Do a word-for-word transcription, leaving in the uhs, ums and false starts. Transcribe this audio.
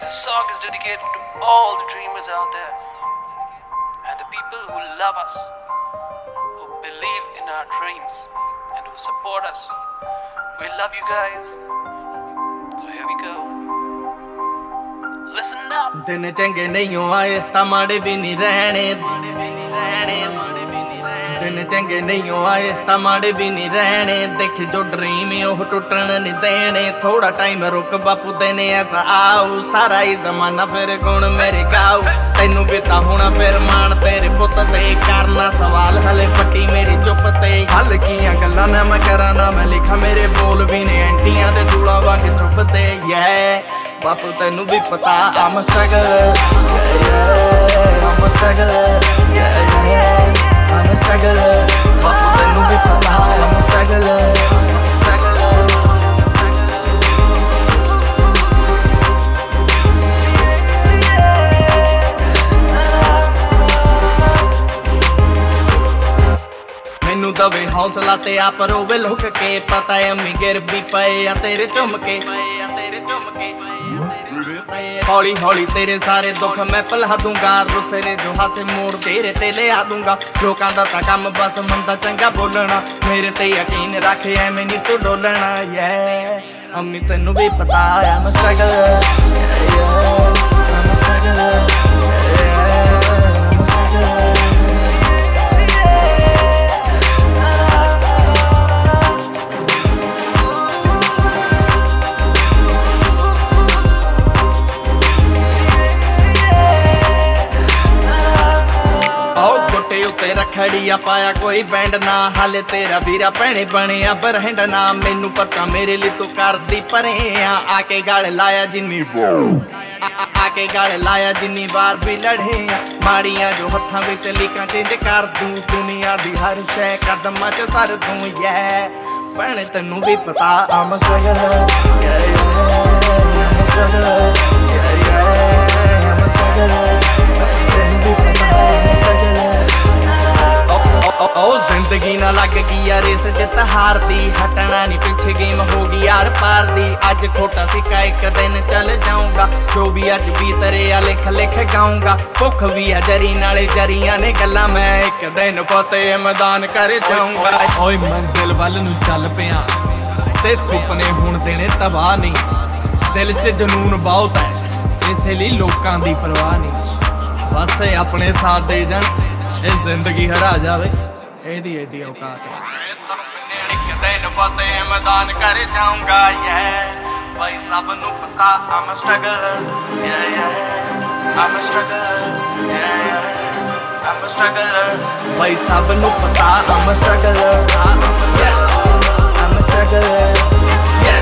This song is dedicated to all the dreamers out there and the people who love us, who believe in our dreams and who support us. We love you guys. So here we go. Listen up. दिन चंगे नहीं आए तमाड़े भी नहीं रहने दिन चंगे नहीं आए तमाड़े भी नहीं रहने देख जो ड्रीम ओह टुटन नहीं देने थोड़ा टाइम रुक बापू देने ऐसा आओ सारा ही जमाना फिर गुण मेरे गाओ तेनू भी ता होना फिर मान तेरे पुत ते करना सवाल हले पट्टी मेरी चुप ते हल कियां गल्लां ना मैं करा ना मैं लिखा मेरे बोल भी ने एंटियां दे सूला वांग चुप ते yeah बापू तेनू भी पता I'm a struggle yeah, yeah, I'm a struggle yeah, yeah, I'm a struggle बापू तेनू भी पता I'm a struggle मैनू दवे हौसला ते आप रोवे लुक के पता है अम्मी गिर भी पे या तेरे झुमके तेरे झुमके हौली हौली तेरे सारे दुख मैं भुला दूंगा रुस्से ने जो हासे मोड़ तेरे ते ले आ दूंगा लोकां दा तां कम बस मंदा चंगा बोलना मेरे ते यकीन रख ऐवें नी तू डोलना yeah अम्मी तैनू भी पता I'm a struggle yeah, yeah, I'm a struggle yeah, I'm a struggle रखड़िया पाया कोई बैंड ना हाले तेरा वीरा भैने बने बरहंड ना मैनू पता मेरे लिए तू कर दी परे आके गल लाया जिन्नी आके गल लाया जिन्नी बार भी लड़े माड़ियां जो हत्थां विच लीकां चेंज कर दूं दुनिया दी हर शै कदमां च धर दूं yeah भैने तैनू भी पता I'm a struggle yeah yeah I'm a struggle yeah yeah I'm a struggle तैनू भी पता I'm a struggle ओ जिंदगी ना लग गई यार रेस जित हार दी हटना नहीं पीछे गेम होगी यार पार दी अज खोटा सिक्का एक दिन चल जाऊंगा जो भी अज बीतरे आ लिख लिख गाऊंगा भुख भी है जरी नाले जरियां ने गल्लां मैं एक दिन फतेह मैदान कर जाऊंगा ओए मंजिल वल नू चल पिया ते सुपने हुण देने तबाह नहीं दिल च जनून बहुत है इसलिए लोकां दी परवाह नहीं बस अपने साथ दे जान इस जिंदगी हरा जावे एदी एडी औकात है एक दिन फतेह मैदान कर जाऊंगा yeah भाई सब नू पता I'm a struggle yeah yeah I'm a struggle yeah yeah I'm a struggle भाई सब नू पता I'm a struggle yeah I'm a struggle yeah